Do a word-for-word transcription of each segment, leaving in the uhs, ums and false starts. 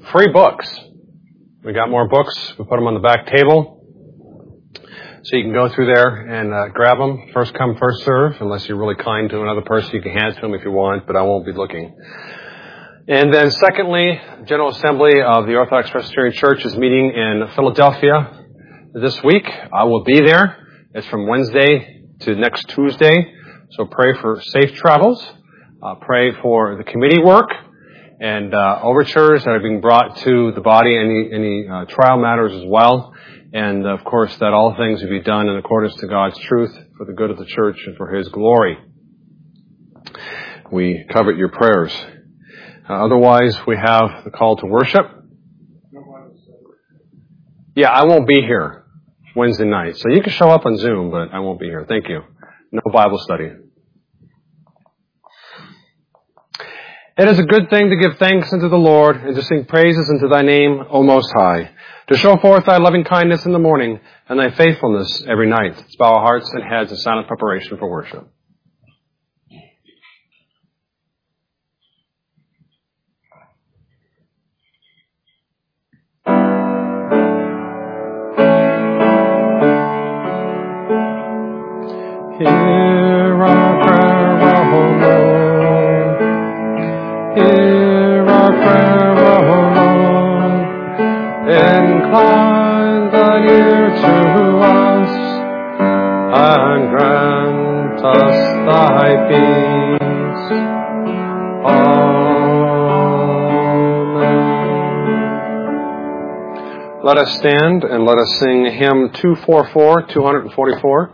free books. We got more books. We put them on the back table. So you can go through there and uh, grab them. First come, first serve. Unless you're really kind to another person, you can hand it to them if you want, but I won't be looking. And then secondly, General Assembly of the Orthodox Presbyterian Church is meeting in Philadelphia this week. I will be there. It's from Wednesday to next Tuesday. So pray for safe travels. Uh, pray for the committee work and uh, overtures that are being brought to the body, any, any uh, trial matters as well. And, of course, that all things will be done in accordance to God's truth for the good of the church and for His glory. We covet your prayers. Uh, otherwise, we have the call to worship. Yeah, I won't be here Wednesday night. So you can show up on Zoom, but I won't be here. Thank you. No Bible study. It is a good thing to give thanks unto the Lord and to sing praises unto thy name, O Most High, to show forth thy loving kindness in the morning and thy faithfulness every night. Let's bow our hearts and heads in silent preparation for worship. Hear our prayer, O Lord. Hear our prayer, O Lord. Incline thine ear to us, and grant us thy peace. Amen. Let us stand and let us sing hymn two forty-four, two forty-four.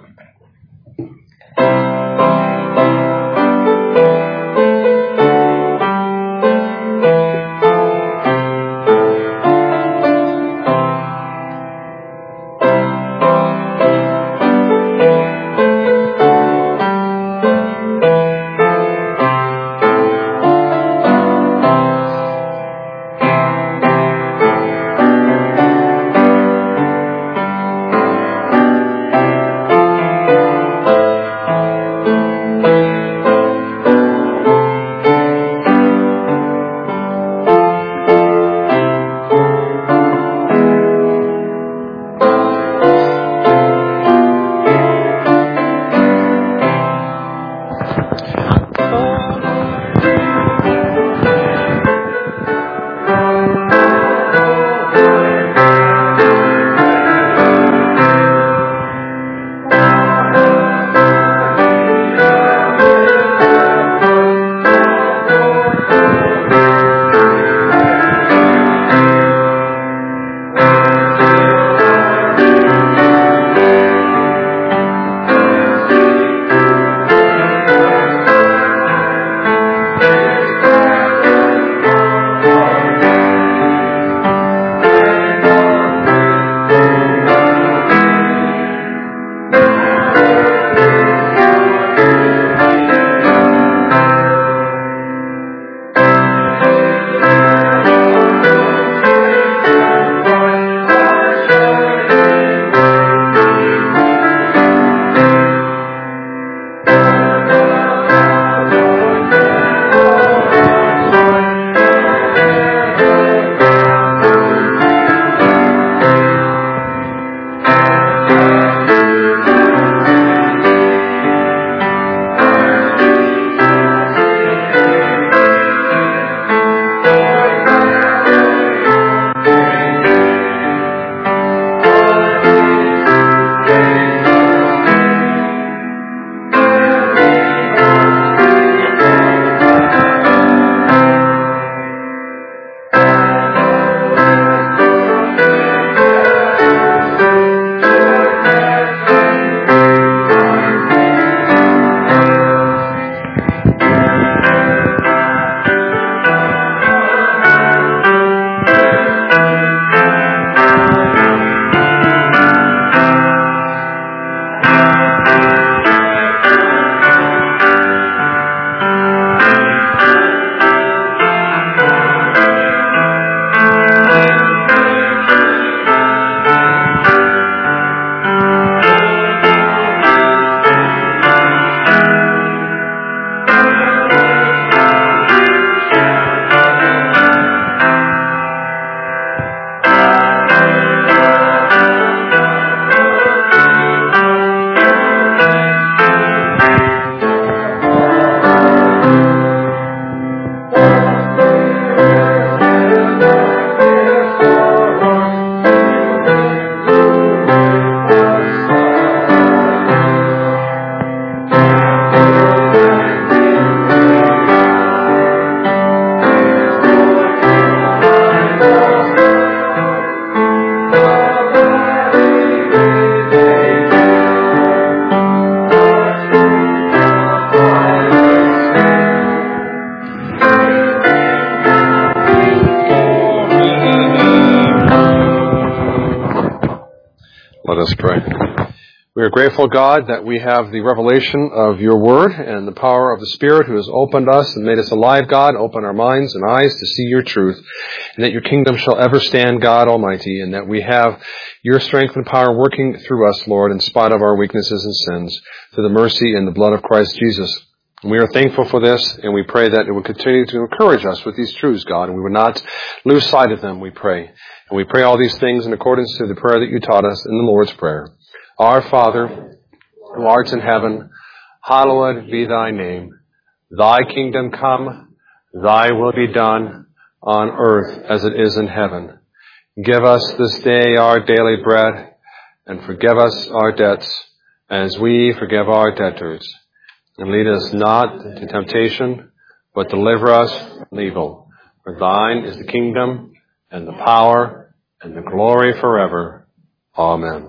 Let us pray. We are grateful, God, that we have the revelation of your word and the power of the Spirit who has opened us and made us alive, God. Open our minds and eyes to see your truth, and that your kingdom shall ever stand, God Almighty, and that we have your strength and power working through us, Lord, in spite of our weaknesses and sins, through the mercy and the blood of Christ Jesus. And we are thankful for this, and we pray that it will continue to encourage us with these truths, God, and we would not lose sight of them, we pray. And we pray all these things in accordance to the prayer that you taught us in the Lord's Prayer. Our Father, who art in heaven, hallowed be thy name. Thy kingdom come, thy will be done on earth as it is in heaven. Give us this day our daily bread, and forgive us our debts as we forgive our debtors. And lead us not into temptation, but deliver us from evil. For thine is the kingdom, and the power, and the glory forever. Amen.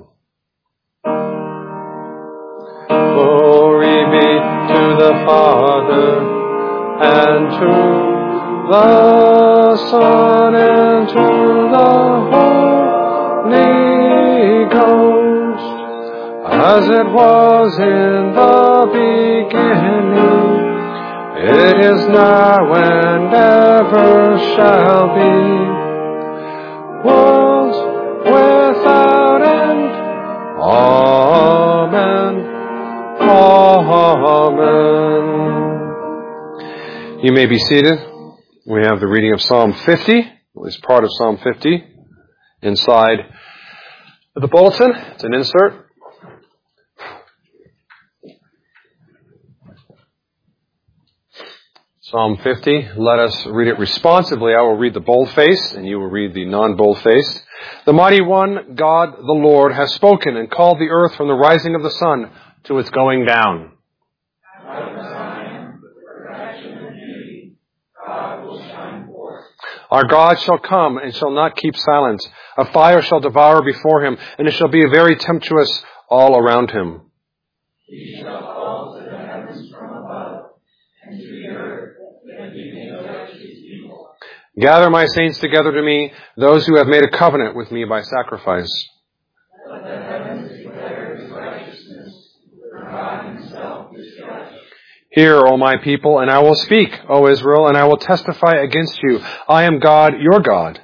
Glory be to the Father, and to the Son, and to the Holy Ghost, as it was in the beginning, it is now, and ever shall be, world without end. Amen. Amen. You may be seated. We have the reading of Psalm fifty. It's part of Psalm fifty inside the bulletin. It's an insert. Psalm fifty. Let us read it responsively. I will read the bold-faced, and you will read the non-bold-faced. The mighty one, God the Lord, has spoken and called the earth from the rising of the sun to its going down. Our God shall come and shall not keep silence. A fire shall devour before him, and it shall be very tempestuous all around him. He shall fall to the heavens from above, and to the earth that he may judge his people. Gather my saints together to me, those who have made a covenant with me by sacrifice. Let the heavens declare his righteousness, for God himself is judge. Hear, O my people, and I will speak, O Israel, and I will testify against you. I am God, your God.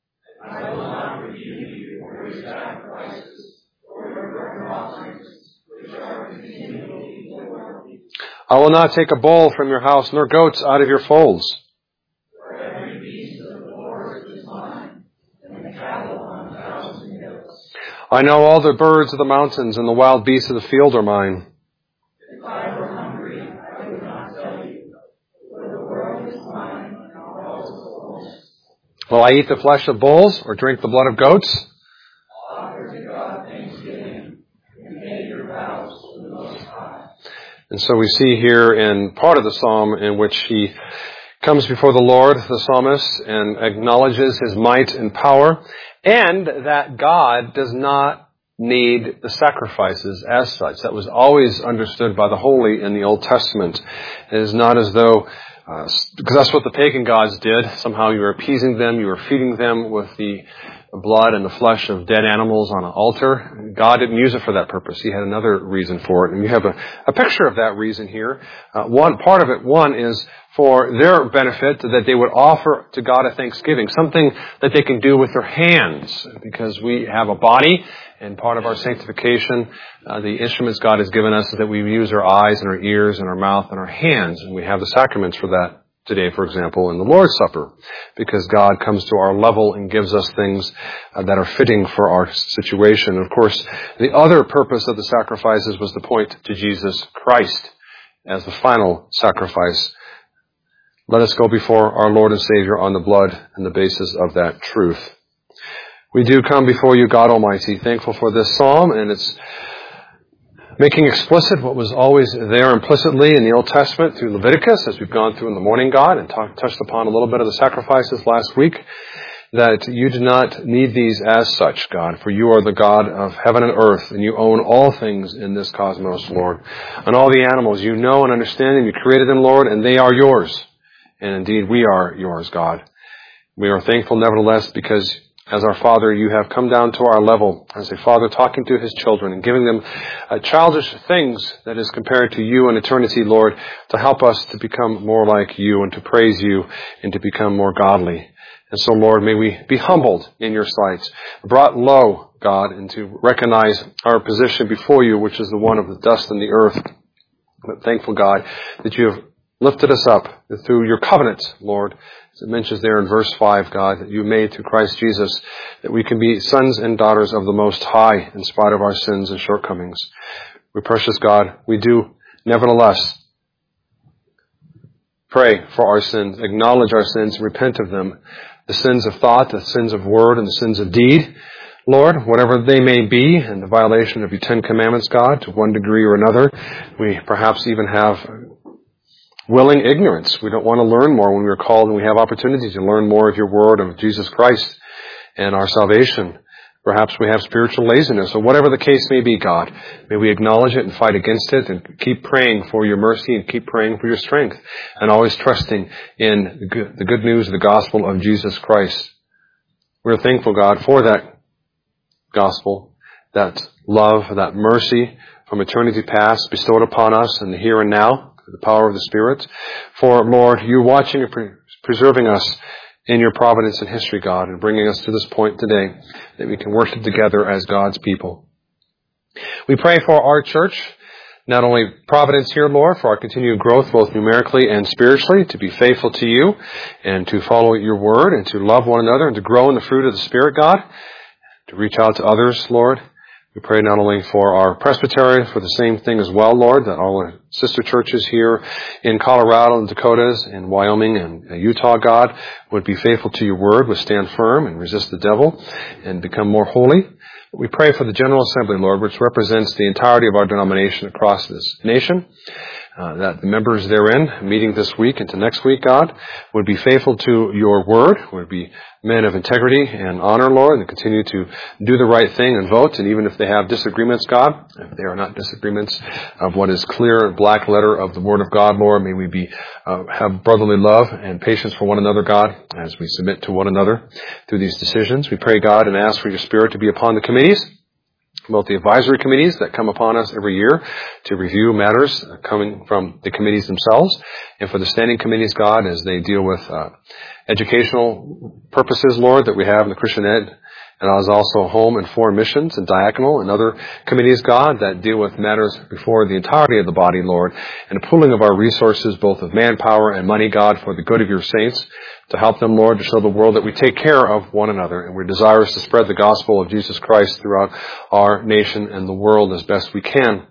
I will not rebuke you for your sacrifices, or your burnt offerings, which are continually before me. I will not take a bull from your house, nor goats out of your folds. For every beast of the forest is mine, and the cattle on a thousand hills. I know all the birds of the mountains, and the wild beasts of the field are mine. If I were hungry, I would not tell you, for the world is mine, and all its fullness. Will I eat the flesh of bulls, or drink the blood of goats? Offer to God thanksgiving, and pay your vows to the Most High. And so we see here in part of the psalm in which he comes before the Lord, the psalmist, and acknowledges his might and power, and that God does not need the sacrifices as such. That was always understood by the holy in the Old Testament. It is not as though, uh, because that's what the pagan gods did. Somehow you were appeasing them, you were feeding them with the blood and the flesh of dead animals on an altar. God didn't use it for that purpose. He had another reason for it. And you have a, a picture of that reason here. Uh, one part of it, one is for their benefit, that they would offer to God a thanksgiving, something that they can do with their hands, because we have a body, and part of our sanctification, uh, the instruments God has given us is that we use our eyes and our ears and our mouth and our hands, and we have the sacraments for that today, for example, in the Lord's Supper, because God comes to our level and gives us things uh, that are fitting for our situation. Of course, the other purpose of the sacrifices was to point to Jesus Christ as the final sacrifice. Let us go before our Lord and Savior on the blood and the basis of that truth. We do come before you, God Almighty, thankful for this psalm, and it's making explicit what was always there implicitly in the Old Testament through Leviticus, as we've gone through in the morning, God, and talk, touched upon a little bit of the sacrifices last week, that you do not need these as such, God, for you are the God of heaven and earth, and you own all things in this cosmos, Lord. And all the animals, you know and understand them, you created them, Lord, and they are yours. And indeed, we are yours, God. We are thankful, nevertheless, because as our Father, you have come down to our level as a father talking to his children and giving them uh, childish things that is compared to you in eternity, Lord, to help us to become more like you and to praise you and to become more godly. And so, Lord, may we be humbled in your sight, brought low, God, and to recognize our position before you, which is the one of the dust and the earth. But thankful, God, that you have lifted us up through your covenant, Lord, as it mentions there in verse five, God, that you made through Christ Jesus, that we can be sons and daughters of the Most High in spite of our sins and shortcomings. We, precious God, we do nevertheless pray for our sins, acknowledge our sins, and repent of them, the sins of thought, the sins of word, and the sins of deed. Lord, whatever they may be, and the violation of your Ten Commandments, God, to one degree or another, we perhaps even have willing ignorance. We don't want to learn more when we are called and we have opportunities to learn more of your word, of Jesus Christ and our salvation. Perhaps we have spiritual laziness, or whatever the case may be, God. May we acknowledge it and fight against it and keep praying for your mercy and keep praying for your strength and always trusting in the good, the good news of the gospel of Jesus Christ. We're thankful, God, for that gospel, that love, that mercy from eternity past bestowed upon us in the here and now, the power of the Spirit. For, Lord, you're watching and pre- preserving us in your providence and history, God, and bringing us to this point today that we can worship together as God's people. We pray for our church, not only providence here, Lord, for our continued growth both numerically and spiritually, to be faithful to you and to follow your word and to love one another and to grow in the fruit of the Spirit, God, to reach out to others, Lord. We pray not only for our presbytery, for the same thing as well, Lord, that all our sister churches here in Colorado and Dakotas and Wyoming and Utah, God, would be faithful to your word, would stand firm and resist the devil and become more holy. We pray for the General Assembly, Lord, which represents the entirety of our denomination across this nation, uh, that the members therein, meeting this week into next week, God, would be faithful to your word, would be men of integrity and honor, Lord, and continue to do the right thing and vote. And even if they have disagreements, God, if they are not disagreements of what is clear black letter of the Word of God, Lord, may we be uh, have brotherly love and patience for one another, God, as we submit to one another through these decisions. We pray, God, and ask for your Spirit to be upon the committees, both the advisory committees that come upon us every year to review matters coming from the committees themselves, and for the standing committees, God, as they deal with uh, educational purposes, Lord, that we have in the Christian Ed, and as also home and foreign missions and diaconal and other committees, God, that deal with matters before the entirety of the body, Lord, and a pooling of our resources, both of manpower and money, God, for the good of your saints, to help them, Lord, to show the world that we take care of one another, and we're desirous to spread the gospel of Jesus Christ throughout our nation and the world as best we can.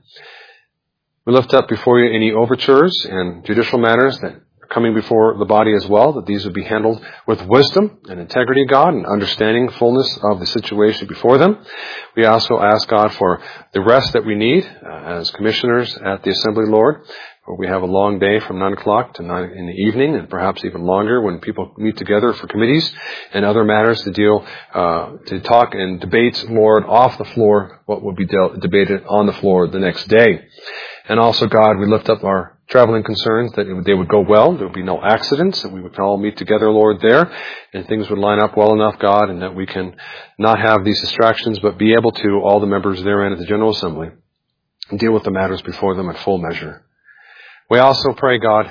We lift up before you any overtures and judicial matters that are coming before the body as well, that these would be handled with wisdom and integrity, God, and understanding fullness of the situation before them. We also ask, God, for the rest that we need uh, as commissioners at the Assembly, Lord, where we have a long day from nine o'clock to nine in the evening, and perhaps even longer when people meet together for committees and other matters to deal, uh, to talk and debate, Lord, off the floor, what would be de- debated on the floor the next day. And also, God, we lift up our traveling concerns, that it would, they would go well, there would be no accidents, that we would all meet together, Lord, there, and things would line up well enough, God, and that we can not have these distractions, but be able to, all the members therein at the General Assembly, and deal with the matters before them in full measure. We also pray, God,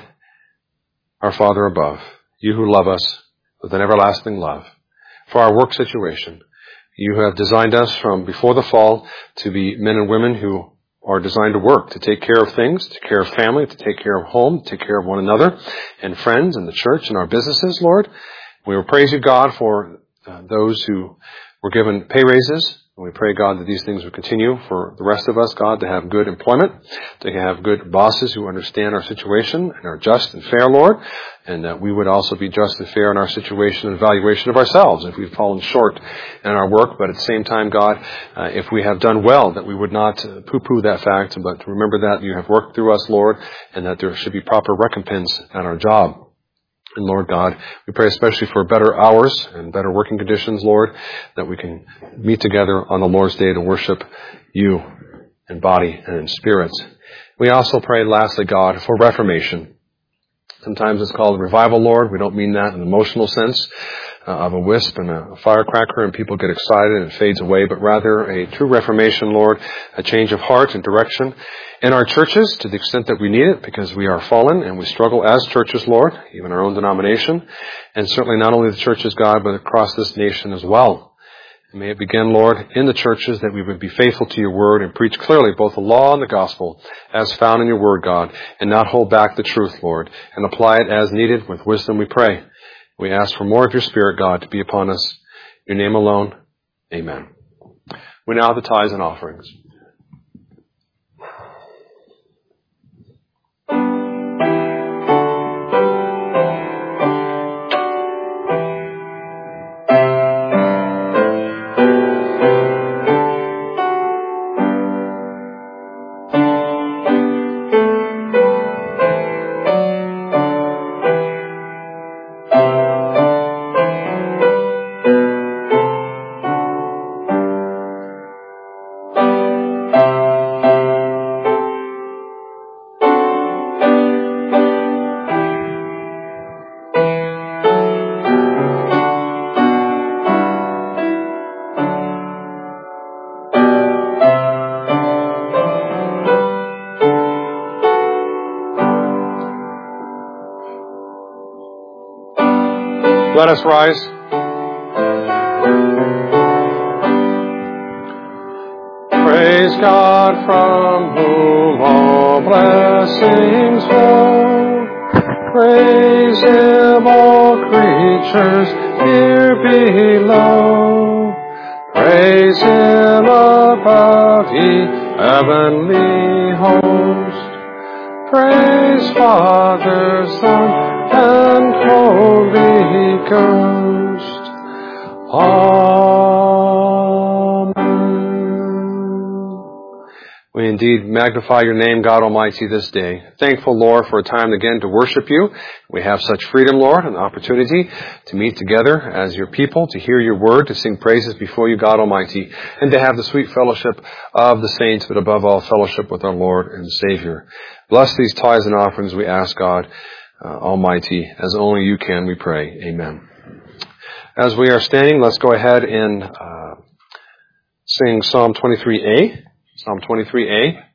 our Father above, you who love us with an everlasting love, for our work situation. You have designed us from before the fall to be men and women who are designed to work, to take care of things, to take care of family, to take care of home, to take care of one another and friends and the church and our businesses, Lord. We will praise you, God, for uh, those who were given pay raises. And we pray, God, that these things will continue for the rest of us, God, to have good employment, to have good bosses who understand our situation and are just and fair, Lord, and that we would also be just and fair in our situation and evaluation of ourselves if we've fallen short in our work. But at the same time, God, uh, if we have done well, that we would not uh, poo-poo that fact, but remember that you have worked through us, Lord, and that there should be proper recompense at our job. And Lord God, we pray especially for better hours and better working conditions, Lord, that we can meet together on the Lord's Day to worship you in body and in spirit. We also pray, lastly, God, for reformation. Sometimes it's called revival, Lord. We don't mean that in an emotional sense, uh, of a wisp and a firecracker and people get excited and it fades away, but rather a true reformation, Lord, a change of heart and direction in our churches to the extent that we need it, because we are fallen and we struggle as churches, Lord, even our own denomination, and certainly not only the churches, God, but across this nation as well. And may it begin, Lord, in the churches that we would be faithful to your word and preach clearly both the law and the gospel as found in your word, God, and not hold back the truth, Lord, and apply it as needed with wisdom, we pray. We ask for more of your Spirit, God, to be upon us. In your name alone, amen. We now have the tithes and offerings. Let us rise. Praise God from whom all blessings flow. Praise Him, all creatures here below. Praise Him above, ye heavenly host. Praise Father, Son, and Holy Ghost. Amen. We indeed magnify your name, God Almighty, this day. Thankful, Lord, for a time again to worship you. We have such freedom, Lord, and opportunity to meet together as your people, to hear your word, to sing praises before you, God Almighty, and to have the sweet fellowship of the saints, but above all, fellowship with our Lord and Savior. Bless these tithes and offerings, we ask, God, Uh, Almighty, as only you can, we pray. Amen. As we are standing, let's go ahead and uh, sing Psalm twenty-three A. Psalm twenty-three A.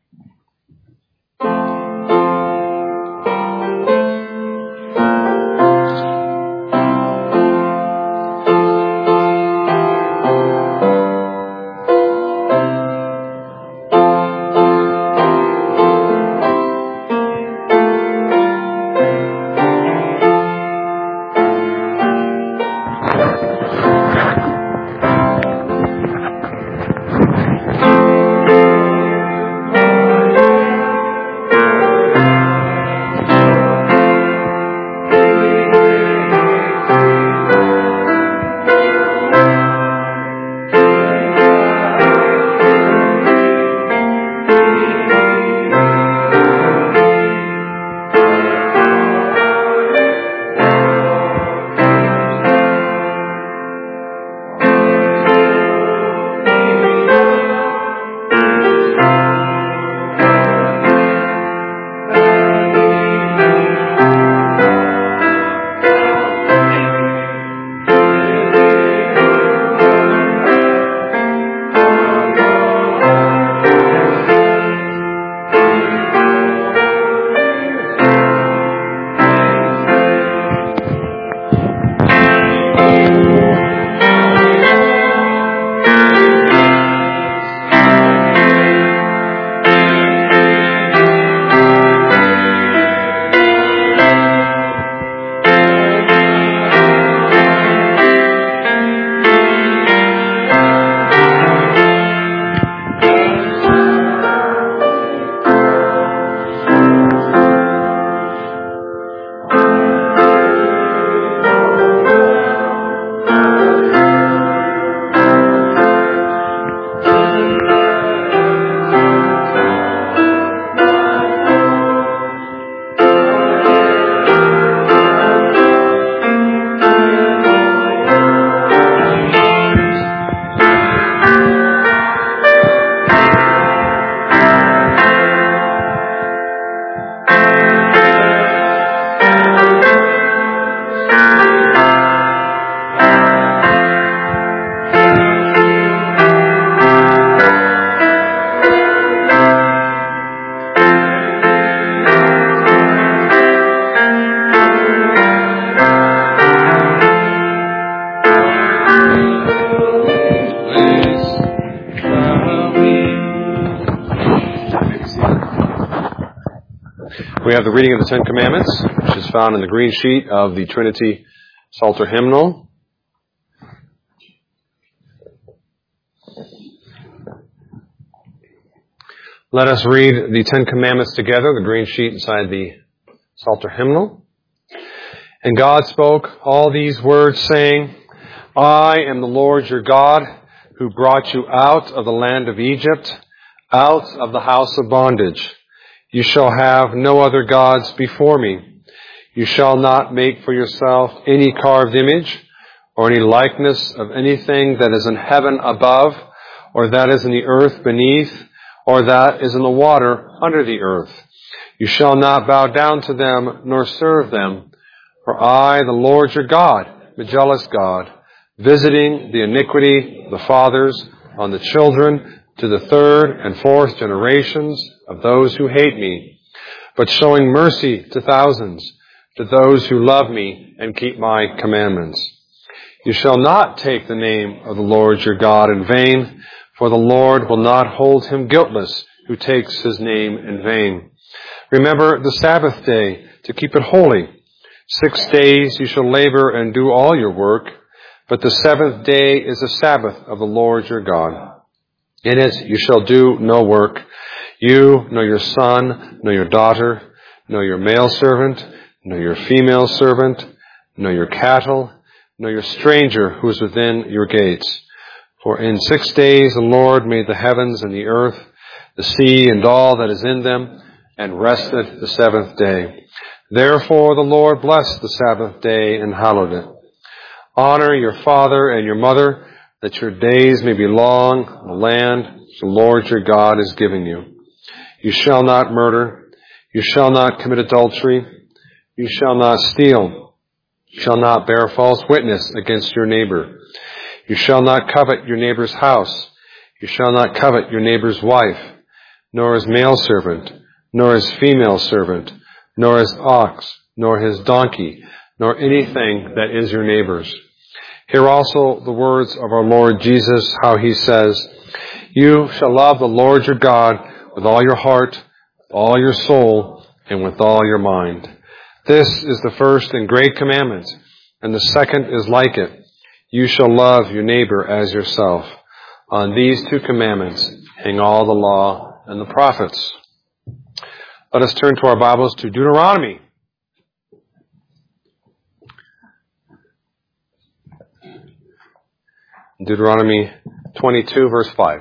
We have the reading of the Ten Commandments, which is found in the green sheet of the Trinity Psalter Hymnal. Let us read the Ten Commandments together, the green sheet inside the Psalter Hymnal. And God spoke all these words, saying, I am the Lord your God, who brought you out of the land of Egypt, out of the house of bondage. You shall have no other gods before me. You shall not make for yourself any carved image, or any likeness of anything that is in heaven above, or that is in the earth beneath, or that is in the water under the earth. You shall not bow down to them, nor serve them. For I, the Lord your God, am a jealous God, visiting the iniquity of the fathers on the children to the third and fourth generations of those who hate me, but showing mercy to thousands, to those who love me and keep my commandments. You shall not take the name of the Lord your God in vain, for the Lord will not hold him guiltless who takes his name in vain. Remember the Sabbath day to keep it holy. Six days you shall labor and do all your work, but the seventh day is the Sabbath of the Lord your God. In it you shall do no work, you, nor your son, nor your daughter, nor your male servant, nor your female servant, nor your cattle, nor your stranger who is within your gates. For in six days the Lord made the heavens and the earth, the sea and all that is in them, and rested the seventh day. Therefore the Lord blessed the Sabbath day and hallowed it. Honor your father and your mother, that your days may be long in the land the Lord your God is giving you. You shall not murder. You shall not commit adultery. You shall not steal. You shall not bear false witness against your neighbor. You shall not covet your neighbor's house. You shall not covet your neighbor's wife, nor his male servant, nor his female servant, nor his ox, nor his donkey, nor anything that is your neighbor's. Hear also the words of our Lord Jesus, how he says, You shall love the Lord your God with all your heart, with all your soul, and with all your mind. This is the first and great commandment, and the second is like it. You shall love your neighbor as yourself. On these two commandments hang all the law and the prophets. Let us turn to our Bibles to Deuteronomy. Deuteronomy twenty-two, verse five.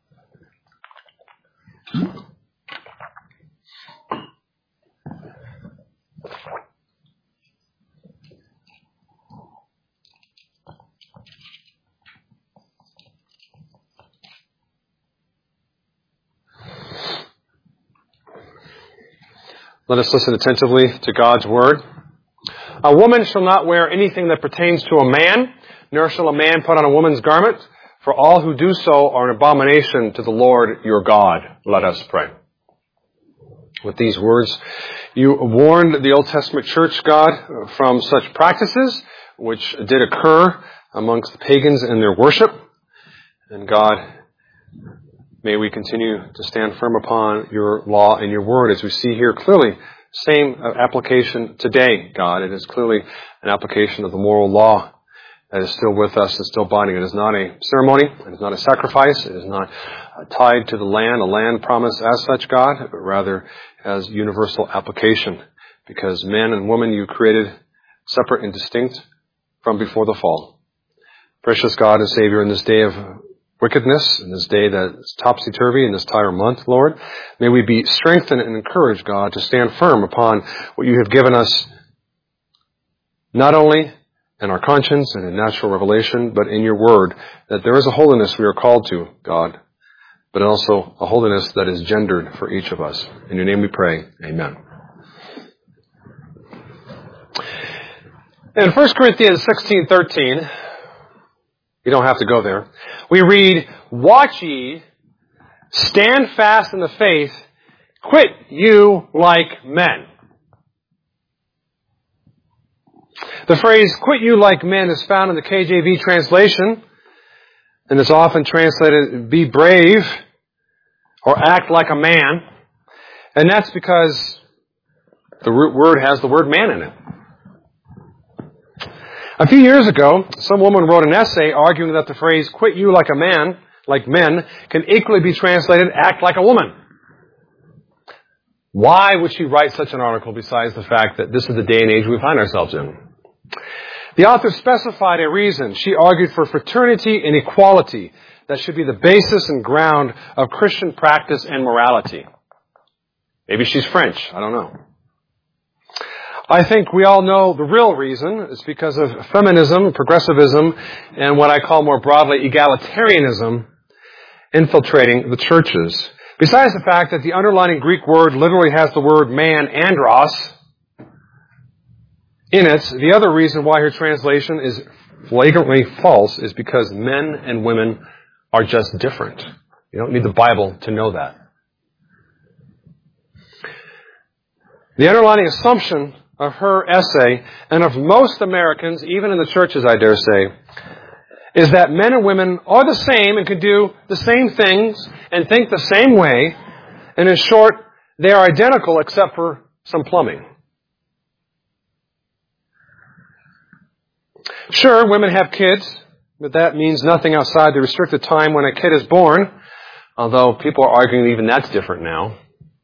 Let us listen attentively to God's word. A woman shall not wear anything that pertains to a man, nor shall a man put on a woman's garment, for all who do so are an abomination to the Lord your God. Let us pray. With these words, you warned the Old Testament church, God, from such practices which did occur amongst the pagans in their worship. And God, may we continue to stand firm upon your law and your word, as we see here clearly. Same application today, God. It is clearly an application of the moral law that is still with us, is still binding. It is not a ceremony. It is not a sacrifice. It is not tied to the land, a land promise as such, God, but rather as universal application. Because man and woman you created separate and distinct from before the fall. Precious God and Savior, in this day of wickedness, in this day that is topsy-turvy, in this entire month, Lord, may we be strengthened and encouraged, God, to stand firm upon what you have given us, not only in our conscience and in natural revelation, but in your word, that there is a holiness we are called to, God, but also a holiness that is gendered for each of us. In your name we pray. Amen. In First Corinthians sixteen thirteen, you don't have to go there, we read, Watch ye, stand fast in the faith, quit you like men. The phrase, quit you like men, is found in the K J V translation, and is often translated, be brave, or act like a man. And that's because The root word has the word man in it. A few years ago, some woman wrote an essay arguing that the phrase, quit you like a man, like men, can equally be translated, act like a woman. Why would she write such an article besides the fact that this is the day and age we find ourselves in? The author specified a reason. She argued for fraternity and equality that should be the basis and ground of Christian practice and morality. Maybe she's French. I don't know. I think we all know the real reason. It's because of feminism, progressivism, and what I call more broadly egalitarianism infiltrating the churches. Besides the fact that the underlying Greek word literally has the word man, andros, in it, the other reason why her translation is flagrantly false is because men and women are just different. You don't need the Bible to know that. The underlying assumption of her essay, and of most Americans, even in the churches, I dare say, is that men and women are the same and can do the same things and think the same way. And in short, they are identical except for some plumbing. Sure, women have kids, but that means nothing outside the restricted time when a kid is born, although people are arguing even that's different now.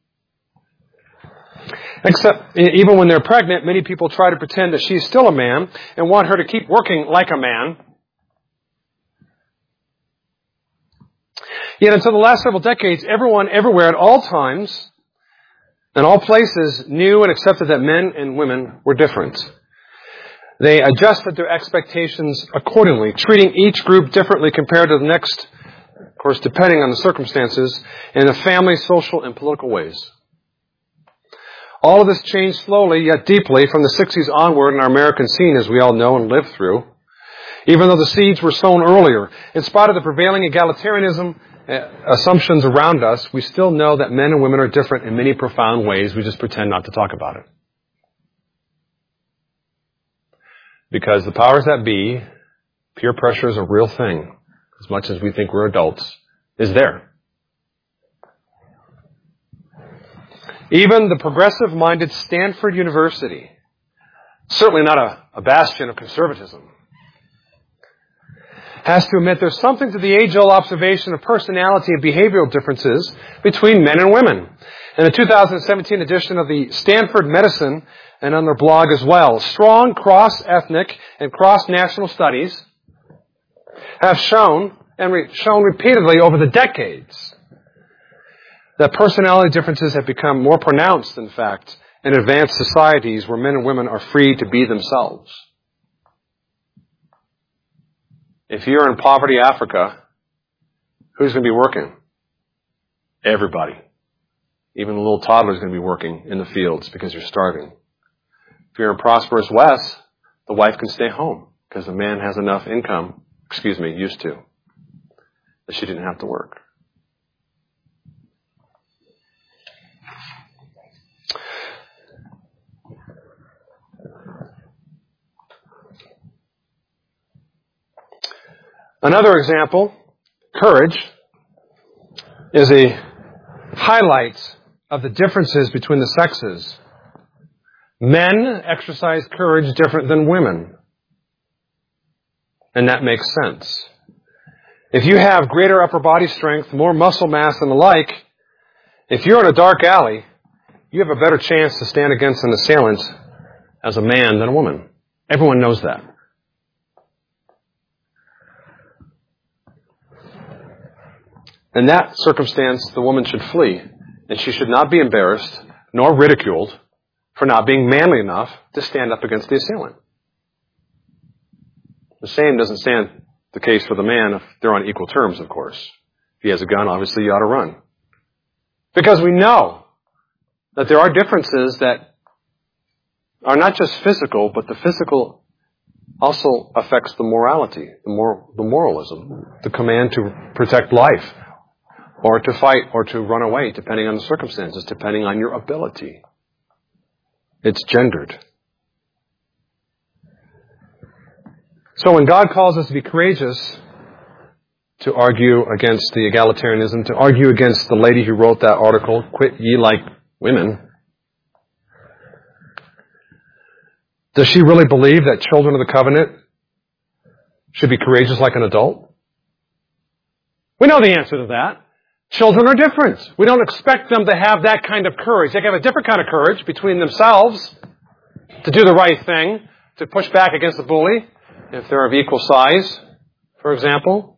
Except, even when they're pregnant, many people try to pretend that she's still a man and want her to keep working like a man. Yet until the last several decades, everyone, everywhere, at all times, in all places, knew and accepted that men and women were different. They adjusted their expectations accordingly, treating each group differently compared to the next, of course, depending on the circumstances, in the family, social, and political ways. All of this changed slowly, yet deeply, from the sixties onward in our American scene, as we all know and live through. Even though the seeds were sown earlier, in spite of the prevailing egalitarianism assumptions around us, we still know that men and women are different in many profound ways. We just pretend not to talk about it. Because the powers that be, peer pressure is a real thing, as much as we think we're adults, is there. Even the progressive-minded Stanford University, certainly not a, a bastion of conservatism, has to admit there's something to the age-old observation of personality and behavioral differences between men and women. In the two thousand seventeen edition of the Stanford Medicine, and on their blog as well, strong cross-ethnic and cross-national studies have shown, and re- shown repeatedly over the decades, that personality differences have become more pronounced, in fact, in advanced societies where men and women are free to be themselves. If you're in poverty Africa, who's going to be working? Everybody. Even the little toddler's going to be working in the fields because you're starving. If you're in prosperous West, the wife can stay home because the man has enough income, excuse me, used to, that she didn't have to work. Another example, courage, is a highlight of the differences between the sexes. Men exercise courage different than women. And that makes sense. If you have greater upper body strength, more muscle mass and the like, if you're in a dark alley, you have a better chance to stand against an assailant as a man than a woman. Everyone knows that. In that circumstance, the woman should flee, and she should not be embarrassed nor ridiculed for not being manly enough to stand up against the assailant. The same doesn't stand the case for the man if they're on equal terms, of course. If he has a gun, obviously you ought to run. Because we know that there are differences that are not just physical, but the physical also affects the morality, the, moral, the moralism, the command to protect life, or to fight, or to run away, depending on the circumstances, depending on your ability. It's gendered. So when God calls us to be courageous, to argue against the egalitarianism, to argue against the lady who wrote that article, quit ye like women, Does she really believe that children of the covenant should be courageous like an adult? We know the answer to that. Children are different. We don't expect them to have that kind of courage. They can have a different kind of courage between themselves to do the right thing, to push back against the bully, if they're of equal size, for example.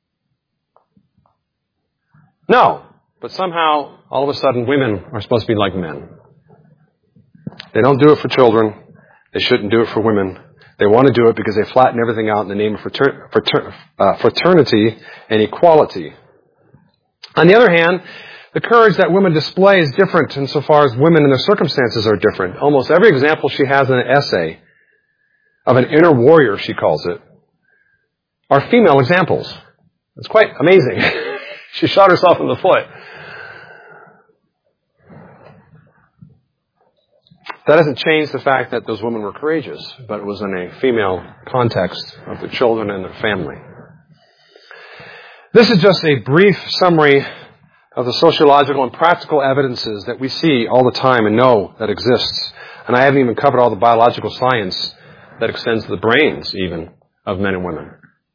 No. But somehow, all of a sudden, women are supposed to be like men. They don't do it for children. They shouldn't do it for women. They want to do it because they flatten everything out in the name of frater- frater- uh, fraternity and equality. On the other hand, the courage that women display is different insofar as women and their circumstances are different. Almost every example she has in an essay of an inner warrior, she calls it, are female examples. It's quite amazing. She shot herself in the foot. That doesn't change the fact that those women were courageous, but it was in a female context of their children and their family. This is just a brief summary of the sociological and practical evidences that we see all the time and know that exists. And I haven't even covered all the biological science that extends to the brains, even, of men and women.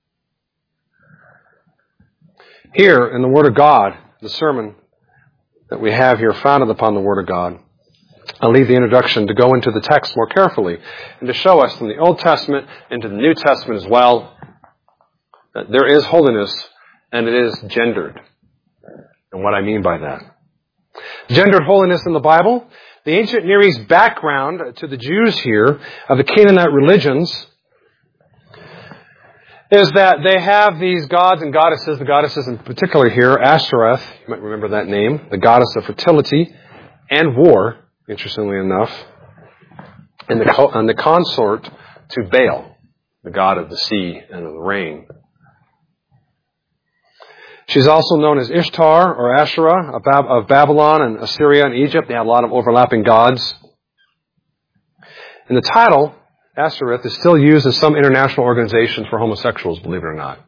Here, in the Word of God, the sermon that we have here founded upon the Word of God, I'll leave the introduction to go into the text more carefully and to show us from the Old Testament into the New Testament as well that there is holiness and it is gendered. And what I mean by that. Gendered holiness in the Bible. The ancient Near East background to the Jews here of the Canaanite religions is that they have these gods and goddesses, the goddesses in particular here, Ashtoreth, you might remember that name, the goddess of fertility and war, interestingly enough, and the, co- and the consort to Baal, the god of the sea and of the rain. She's also known as Ishtar or Asherah of, Bab- of Babylon and Assyria and Egypt. They have a lot of overlapping gods. And the title, Ashtoreth, is still used in some international organizations for homosexuals, believe it or not.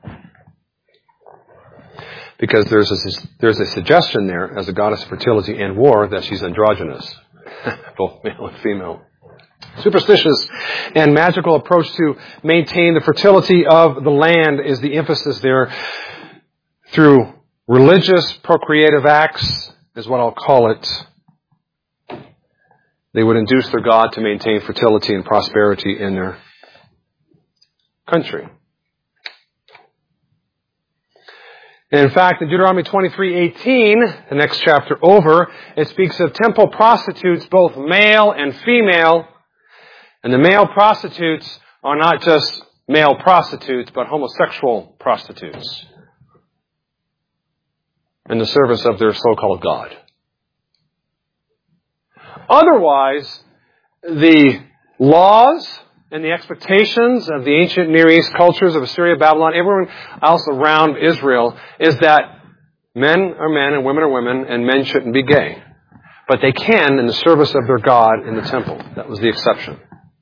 Because there's a, there's a suggestion there, as a goddess of fertility and war, that she's androgynous. Both male and female. Superstitious and magical approach to maintain the fertility of the land is the emphasis there. Through religious procreative acts, is what I'll call it, they would induce their god to maintain fertility and prosperity in their country. And in fact, in Deuteronomy twenty-three eighteen, the next chapter over, it speaks of temple prostitutes, both male and female. And the male prostitutes are not just male prostitutes, but homosexual prostitutes in the service of their so-called God. Otherwise, the laws and the expectations of the ancient Near East cultures of Assyria, Babylon, everyone else around Israel is that men are men and women are women and men shouldn't be gay. But they can in the service of their God in the temple. That was the exception.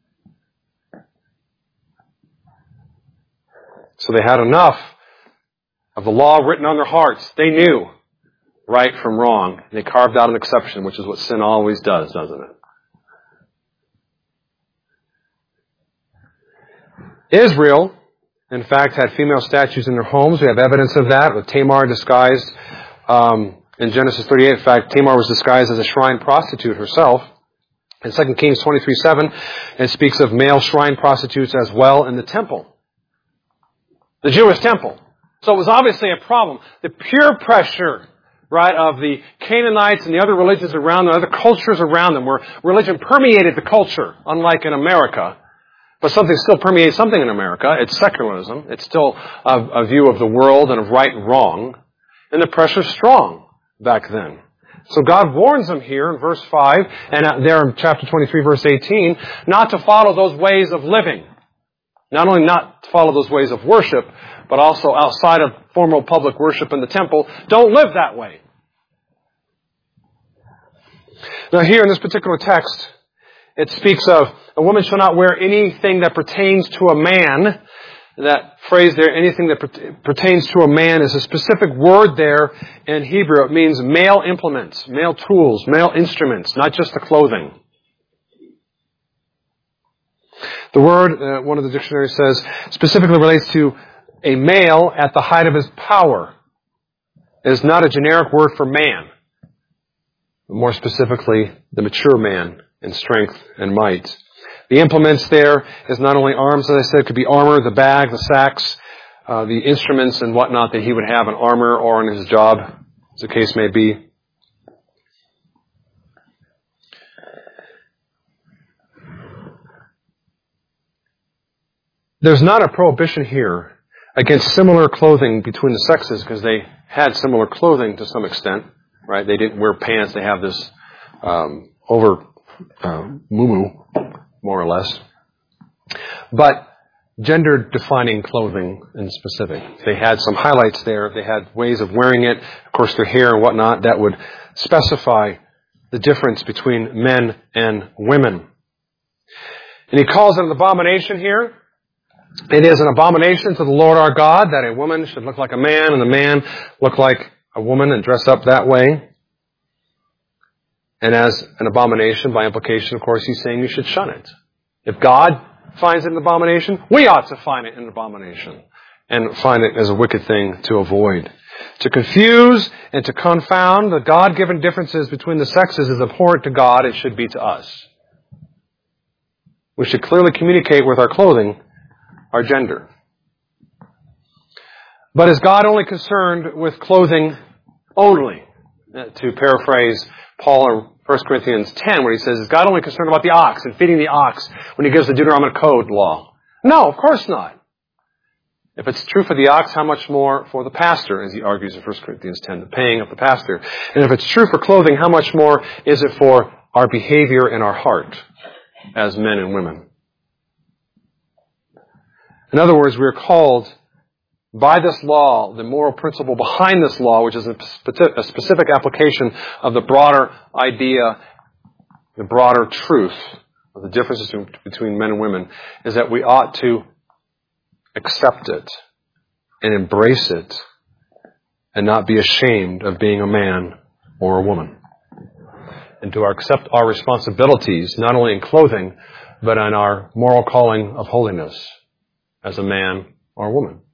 So they had enough of the law written on their hearts. They knew right from wrong. They carved out an exception, which is what sin always does, doesn't it? Israel, in fact, had female statues in their homes. We have evidence of that with Tamar disguised um, in Genesis thirty-eight. In fact, Tamar was disguised as a shrine prostitute herself. In Second Kings twenty-three seven, it speaks of male shrine prostitutes as well in the temple. The Jewish temple. So it was obviously a problem. The peer pressure, right, of the Canaanites and the other religions around them, other cultures around them, where religion permeated the culture, unlike in America. But something still permeates something in America. It's secularism. It's still a, a view of the world and of right and wrong. And the pressure's strong back then. So God warns them here in verse five, and there in chapter twenty-three, verse eighteen, not to follow those ways of living. Not only not to follow those ways of worship, but also outside of formal public worship in the temple. Don't live that way. Now here in this particular text, it speaks of a woman shall not wear anything that pertains to a man. That phrase there, anything that pertains to a man, is a specific word there in Hebrew. It means male implements, male tools, male instruments, not just the clothing. The word, uh, one of the dictionaries says, specifically relates to a male at the height of his power. It is not a generic word for man. More specifically, the mature man in strength and might. The implements there is not only arms, as I said, it could be armor, the bag, the sacks, uh, the instruments and whatnot that he would have in armor or in his job, as the case may be. There's not a prohibition here against similar clothing between the sexes because they had similar clothing to some extent, right? They didn't wear pants. They have this um, over uh, muumuu, more or less. But gender-defining clothing in specific. They had some highlights there. They had ways of wearing it. Of course, their hair and whatnot, that would specify the difference between men and women. And he calls it an abomination here. It is an abomination to the Lord our God that a woman should look like a man and a man look like a woman and dress up that way. And as an abomination, by implication, of course, he's saying you should shun it. If God finds it an abomination, we ought to find it an abomination and find it as a wicked thing to avoid. To confuse and to confound the God-given differences between the sexes is abhorrent to God and should be to us. We should clearly communicate with our clothing our gender. But is God only concerned with clothing only? To paraphrase Paul in First Corinthians ten, where he says, is God only concerned about the ox and feeding the ox when he gives the Deuteronomic Code law? No, of course not. If it's true for the ox, how much more for the pastor, as he argues in First Corinthians ten, the paying of the pastor. And if it's true for clothing, how much more is it for our behavior and our heart as men and women? In other words, we are called by this law, the moral principle behind this law, which is a specific application of the broader idea, the broader truth of the differences between men and women, is that we ought to accept it and embrace it and not be ashamed of being a man or a woman. And to accept our responsibilities, not only in clothing, but in our moral calling of holiness as a man or a woman.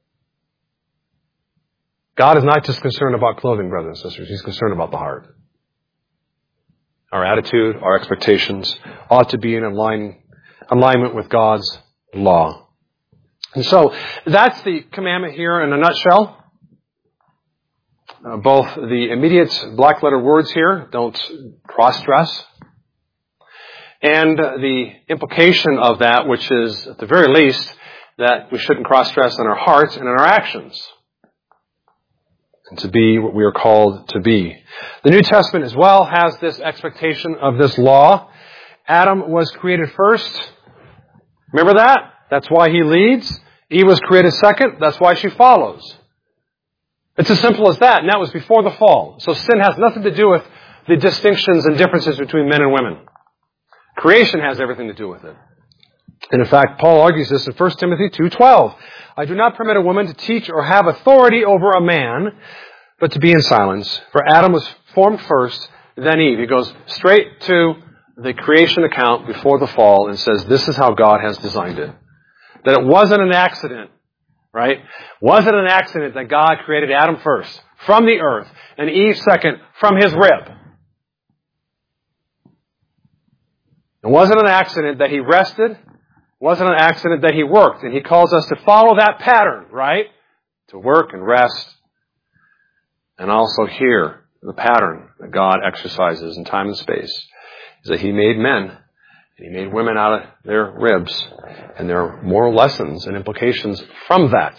God is not just concerned about clothing, brothers and sisters. He's concerned about the heart. Our attitude, our expectations ought to be in align, alignment with God's law. And so, that's the commandment here in a nutshell. Uh, both the immediate black letter words here, don't cross-dress, and the implication of that, which is, at the very least, that we shouldn't cross-dress in our hearts and in our actions. And to be what we are called to be. The New Testament as well has this expectation of this law. Adam was created first. Remember that? That's why he leads. Eve was created second. That's why she follows. It's as simple as that. And that was before the fall. So sin has nothing to do with the distinctions and differences between men and women. Creation has everything to do with it. And in fact, Paul argues this in First Timothy two twelve. I do not permit a woman to teach or have authority over a man, but to be in silence. For Adam was formed first, then Eve. He goes straight to the creation account before the fall and says, this is how God has designed it. That it wasn't an accident, right? Wasn't an accident that God created Adam first, from the earth, and Eve second, from his rib. It wasn't an accident that he rested. It wasn't an accident that he worked. And he calls us to follow that pattern, right? To work and rest. And also here, the pattern that God exercises in time and space is that he made men and he made women out of their ribs. And there are moral lessons and implications from that.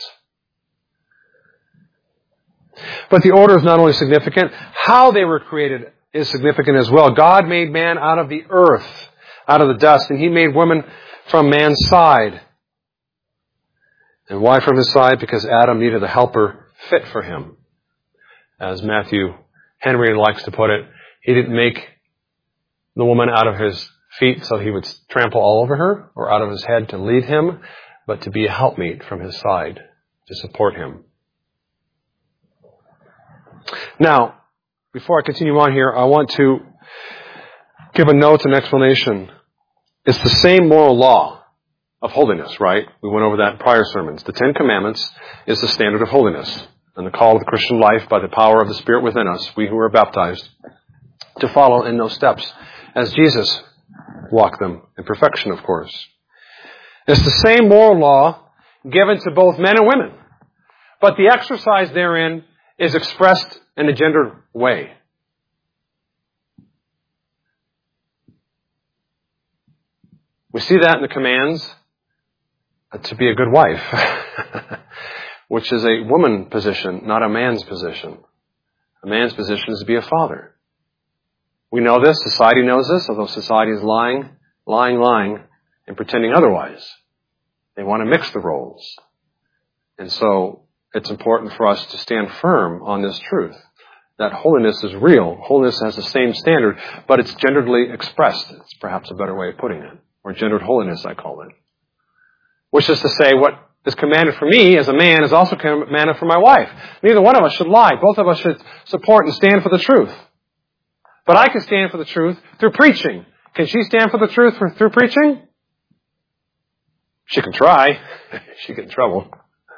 But the order is not only significant, how they were created is significant as well. God made man out of the earth, out of the dust, and he made woman from man's side. And why from his side? Because Adam needed a helper fit for him. As Matthew Henry likes to put it, he didn't make the woman out of his feet so he would trample all over her, or out of his head to lead him, but to be a helpmeet from his side, to support him. Now, before I continue on here, I want to give a note and explanation. It's the same moral law of holiness, right? We went over that in prior sermons. The Ten Commandments is the standard of holiness and the call of the Christian life by the power of the Spirit within us, we who are baptized, to follow in those steps as Jesus walked them in perfection, of course. It's the same moral law given to both men and women, but the exercise therein is expressed in a gendered way. We see that in the commands to be a good wife, which is a woman position, not a man's position. A man's position is to be a father. We know this, society knows this, although society is lying, lying, lying, and pretending otherwise. They want to mix the roles. And so it's important for us to stand firm on this truth, that holiness is real. Holiness has the same standard, but it's genderly expressed. It's perhaps a better way of putting it. Or gendered holiness, I call it. Which is to say, what is commanded for me as a man is also commanded for my wife. Neither one of us should lie. Both of us should support and stand for the truth. But I can stand for the truth through preaching. Can she stand for the truth for, through preaching? She can try. She get in trouble.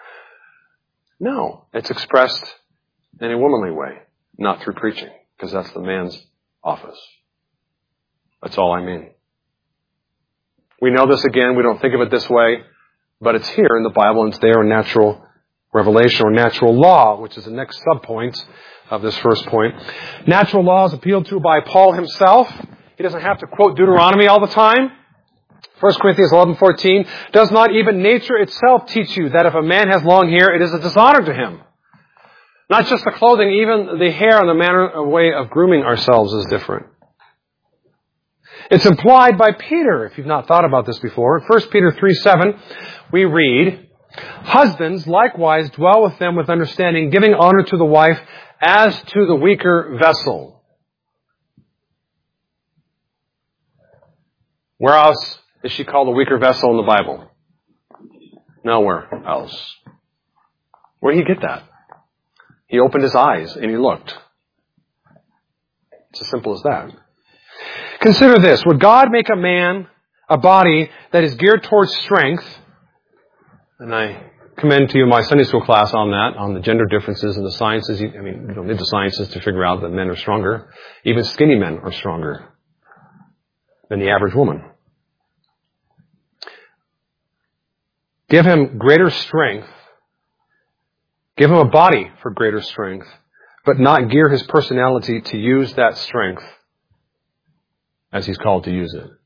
No, it's expressed in a womanly way, not through preaching, because that's the man's office. That's all I mean. We know this again. We don't think of it this way, but it's here in the Bible, and it's there in natural revelation or natural law, which is the next subpoint of this first point. Natural law is appealed to by Paul himself. He doesn't have to quote Deuteronomy all the time. First Corinthians eleven fourteen, does not even nature itself teach you that if a man has long hair, it is a dishonor to him? Not just the clothing, even the hair and the manner of way of grooming ourselves is different. It's implied by Peter, if you've not thought about this before. First Peter three seven, we read, husbands likewise dwell with them with understanding, giving honor to the wife as to the weaker vessel. Where else is she called a weaker vessel in the Bible? Nowhere else. Where did he get that? He opened his eyes and he looked. It's as simple as that. Consider this. Would God make a man a body that is geared towards strength? And I commend to you my Sunday school class on that, on the gender differences in the sciences. I mean, you don't need the sciences to figure out that men are stronger. Even skinny men are stronger than the average woman. Give him greater strength. Give him a body for greater strength, but not gear his personality to use that strength as he's called to use it.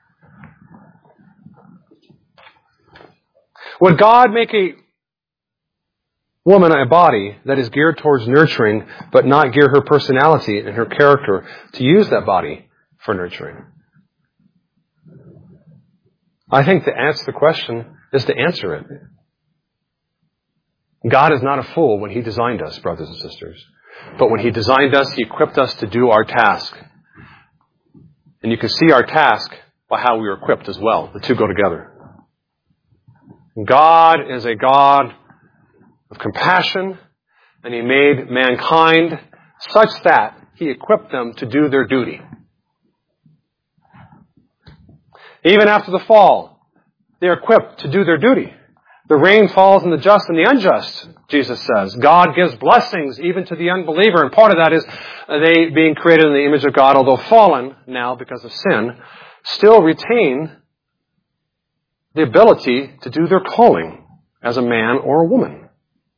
Would God make a woman a body that is geared towards nurturing, but not gear her personality and her character to use that body for nurturing? I think to answer the question is to answer it. God is not a fool when He designed us, brothers and sisters. But when He designed us, He equipped us to do our task. And you can see our task by how we are equipped as well. The two go together. God is a God of compassion, and He made mankind such that He equipped them to do their duty. Even after the fall, they are equipped to do their duty. The rain falls on the just and the unjust, Jesus says. God gives blessings even to the unbeliever, and part of that is they, being created in the image of God, although fallen now because of sin, still retain the ability to do their calling as a man or a woman.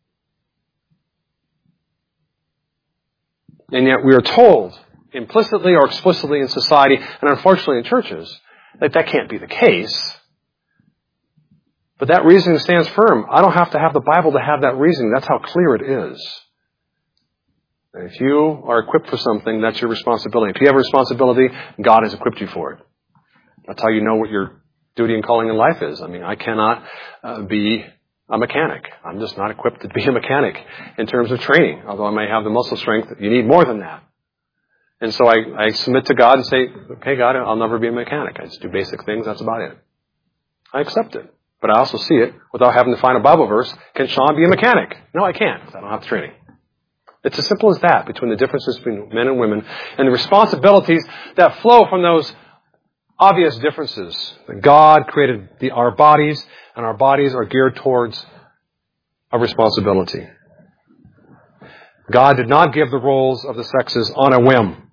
And yet we are told, implicitly or explicitly in society, and unfortunately in churches, that that can't be the case. But that reasoning stands firm. I don't have to have the Bible to have that reasoning. That's how clear it is. If you are equipped for something, that's your responsibility. If you have a responsibility, God has equipped you for it. That's how you know what your duty and calling in life is. I mean, I cannot uh, be a mechanic. I'm just not equipped to be a mechanic in terms of training. Although I may have the muscle strength, you need more than that. And so I, I submit to God and say, okay, God, I'll never be a mechanic. I just do basic things. That's about it. I accept it. But I also see it without having to find a Bible verse. Can Sean be a mechanic? No, I can't. I don't have the training. It's as simple as that, between the differences between men and women and the responsibilities that flow from those obvious differences. God created the, our bodies, and our bodies are geared towards a responsibility. God did not give the roles of the sexes on a whim.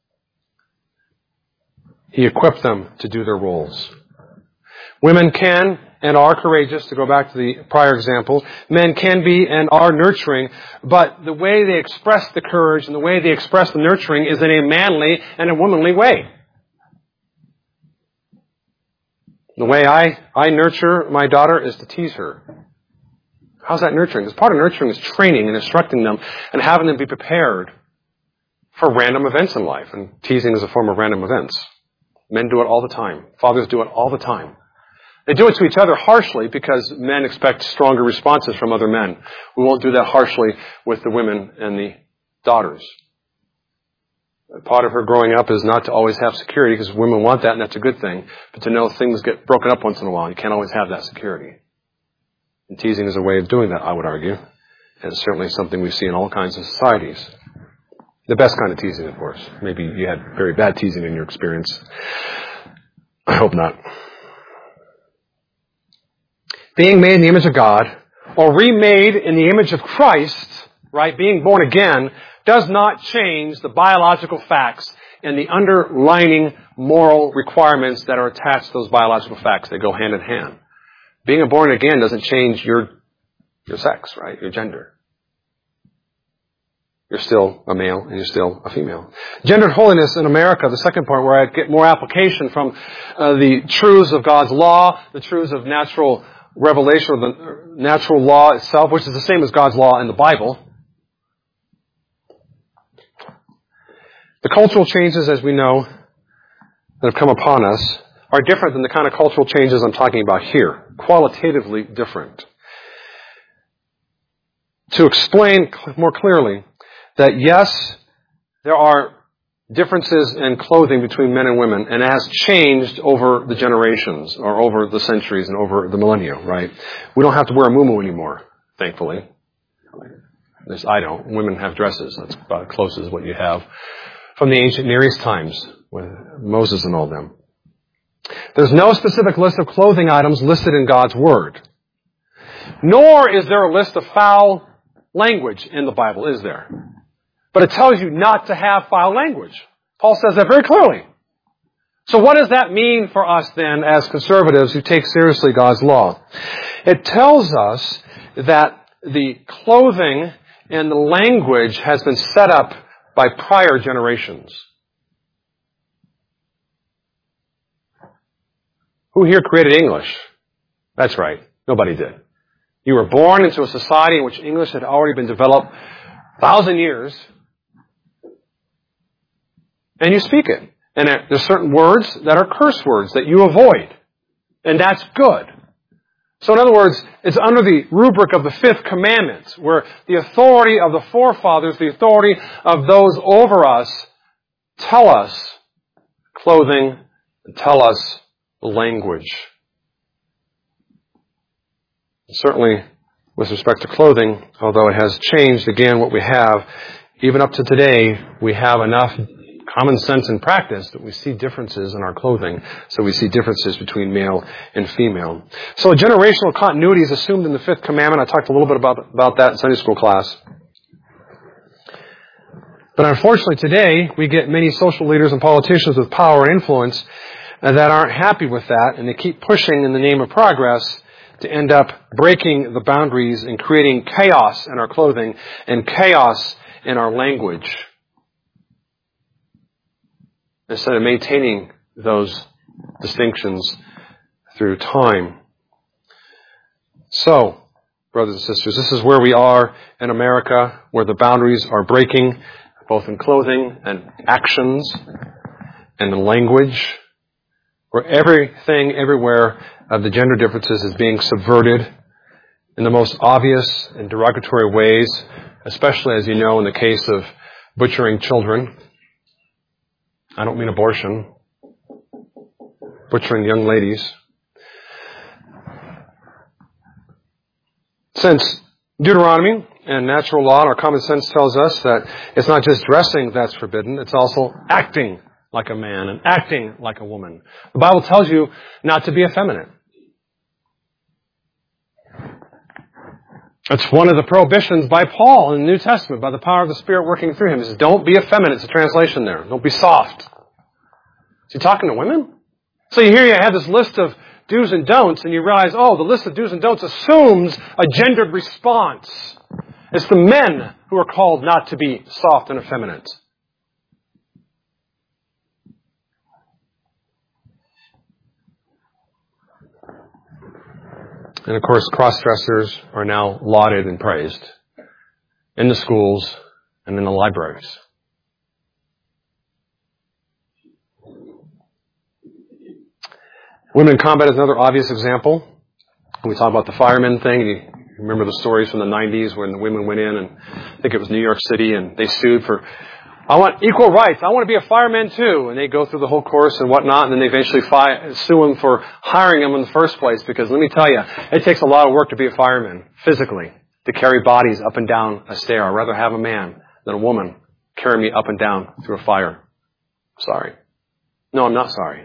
He equipped them to do their roles. Women can and are courageous, to go back to the prior example. Men can be and are nurturing, but the way they express the courage and the way they express the nurturing is in a manly and a womanly way. The way I, I nurture my daughter is to tease her. How's that nurturing? Because part of nurturing is training and instructing them and having them be prepared for random events in life. And teasing is a form of random events. Men do it all the time. Fathers do it all the time. They do it to each other harshly because men expect stronger responses from other men. We won't do that harshly with the women and the daughters. Part of her growing up is not to always have security, because women want that and that's a good thing, but to know things get broken up once in a while. You can't always have that security. And teasing is a way of doing that, I would argue. And it's certainly something we see in all kinds of societies. The best kind of teasing, of course. Maybe you had very bad teasing in your experience. I hope not. Being made in the image of God, or remade in the image of Christ, right, being born again, does not change the biological facts and the underlining moral requirements that are attached to those biological facts. They go hand in hand. Being born again doesn't change your, your sex, right, your gender. You're still a male and you're still a female. Gendered holiness in America, the second part where I get more application from uh, the truths of God's law, the truths of natural revelation, or the natural law itself, which is the same as God's law in the Bible. The cultural changes, as we know, that have come upon us are different than the kind of cultural changes I'm talking about here. Qualitatively different. To explain more clearly that yes, there are differences in clothing between men and women, and it has changed over the generations, or over the centuries, and over the millennia, right? We don't have to wear a muumuu anymore, thankfully. At least I don't. Women have dresses. That's about as close as what you have from the ancient Near East times, with Moses and all them. There's no specific list of clothing items listed in God's Word. Nor is there a list of foul language in the Bible, is there? But it tells you not to have foul language. Paul says that very clearly. So what does that mean for us then as conservatives who take seriously God's law? It tells us that the clothing and the language has been set up by prior generations. Who here created English? That's right. Nobody did. You were born into a society in which English had already been developed a thousand years, and you speak it. And there's certain words that are curse words that you avoid. And that's good. So in other words, it's under the rubric of the fifth commandment, where the authority of the forefathers, the authority of those over us, tell us clothing, and tell us language. Certainly, with respect to clothing, although it has changed, again, what we have, even up to today, we have enough common sense and practice that we see differences in our clothing. So we see differences between male and female. So a generational continuity is assumed in the fifth commandment. I talked a little bit about, about that in Sunday school class. But unfortunately today, we get many social leaders and politicians with power and influence that aren't happy with that, and they keep pushing in the name of progress to end up breaking the boundaries and creating chaos in our clothing and chaos in our language, instead of maintaining those distinctions through time. So, brothers and sisters, this is where we are in America, where the boundaries are breaking, both in clothing and actions and in language, where everything, everywhere of the gender differences is being subverted in the most obvious and derogatory ways, especially, as you know, in the case of butchering children. I don't mean abortion. Butchering young ladies. Since Deuteronomy and natural law and our common sense tells us that it's not just dressing that's forbidden, it's also acting like a man and acting like a woman. The Bible tells you not to be effeminate. It's one of the prohibitions by Paul in the New Testament, by the power of the Spirit working through him. He says, don't be effeminate. It's a translation there. Don't be soft. Is he talking to women? So you hear you have this list of do's and don'ts, and you realize, oh, the list of do's and don'ts assumes a gendered response. It's the men who are called not to be soft and effeminate. And of course, cross-dressers are now lauded and praised in the schools and in the libraries. Women in combat is another obvious example. We talk about the firemen thing. You remember the stories from the nineties when the women went in, and I think it was New York City, and they sued for, I want equal rights. I want to be a fireman too. And they go through the whole course and whatnot, and then they eventually fi- sue them for hiring them in the first place. Because let me tell you, it takes a lot of work to be a fireman, physically, to carry bodies up and down a stair. I'd rather have a man than a woman carry me up and down through a fire. Sorry. No, I'm not sorry.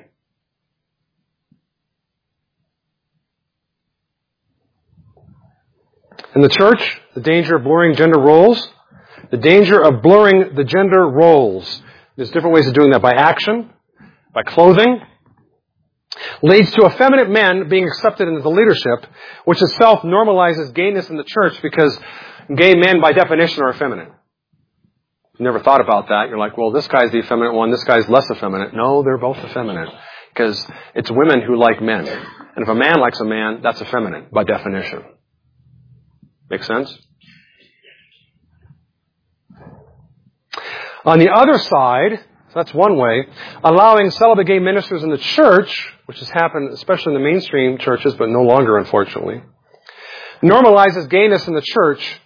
In the church, the danger of blurring gender roles. The danger of blurring the gender roles. There's different ways of doing that. By action, by clothing. Leads to effeminate men being accepted into the leadership, which itself normalizes gayness in the church because gay men by definition are effeminate. You never thought about that. You're like, well, this guy's the effeminate one, this guy's less effeminate. No, they're both effeminate. Because it's women who like men. And if a man likes a man, that's effeminate by definition. Make sense? On the other side, so that's one way, allowing celibate gay ministers in the church, which has happened especially in the mainstream churches, but no longer, unfortunately, normalizes gayness in the church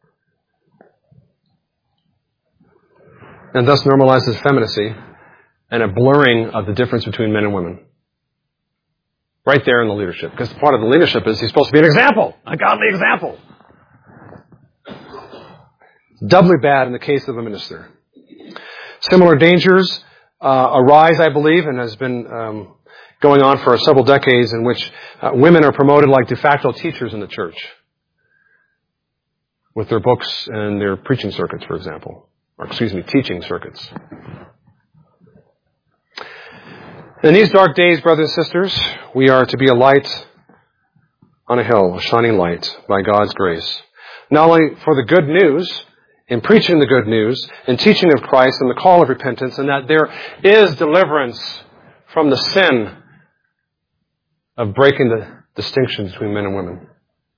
and thus normalizes effeminacy and a blurring of the difference between men and women. Right there in the leadership. Because part of the leadership is he's supposed to be an example, a godly example. Doubly bad in the case of a minister. Similar dangers uh, arise, I believe, and has been um, going on for several decades, in which uh, women are promoted like de facto teachers in the church with their books and their preaching circuits, for example. Or, excuse me, teaching circuits. In these dark days, brothers and sisters, we are to be a light on a hill, a shining light by God's grace. Not only for the good news, in preaching the good news, in teaching of Christ and the call of repentance, and that there is deliverance from the sin of breaking the distinction between men and women.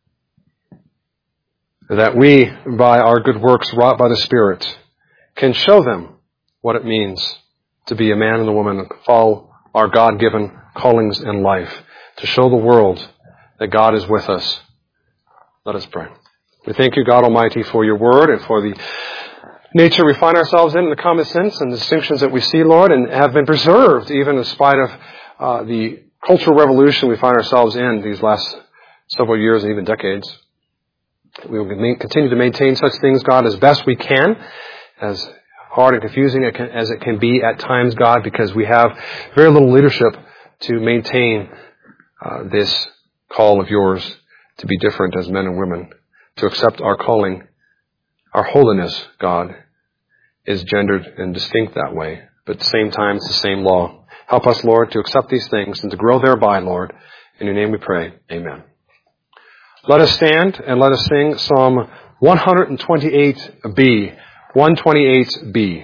That we, by our good works wrought by the Spirit, can show them what it means to be a man and a woman, and follow our God-given callings in life, to show the world that God is with us. Let us pray. We thank you, God Almighty, for your word and for the nature we find ourselves in, and the common sense and the distinctions that we see, Lord, and have been preserved even in spite of uh, the cultural revolution we find ourselves in these last several years and even decades. We will continue to maintain such things, God, as best we can, as hard and confusing as it can be at times, God, because we have very little leadership to maintain uh, this call of yours to be different as men and women. To accept our calling, our holiness, God, is gendered and distinct that way. But at the same time, it's the same law. Help us, Lord, to accept these things and to grow thereby, Lord. In your name we pray. Amen. Let us stand and let us sing Psalm one twenty-eight B. one twenty-eight B.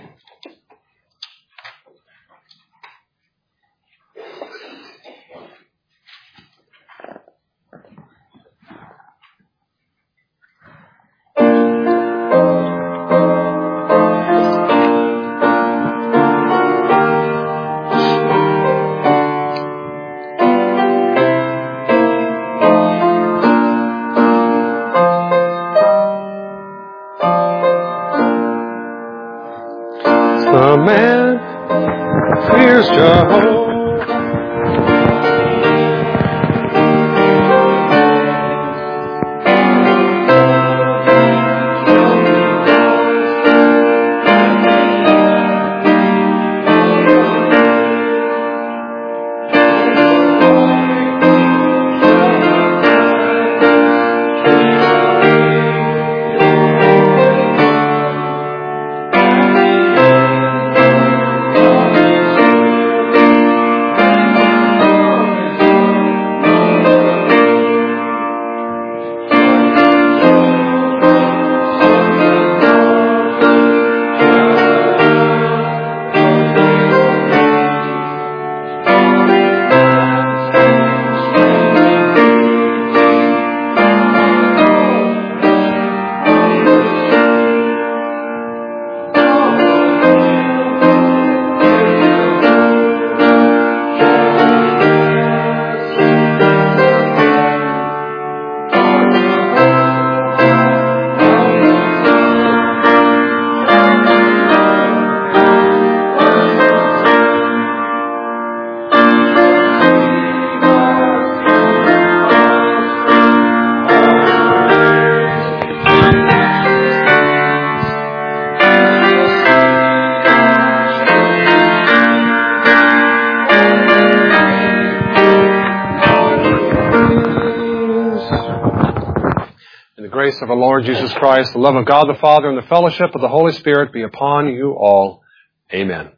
grace of our Lord Jesus Christ, the love of God the Father, and the fellowship of the Holy Spirit be upon you all. Amen.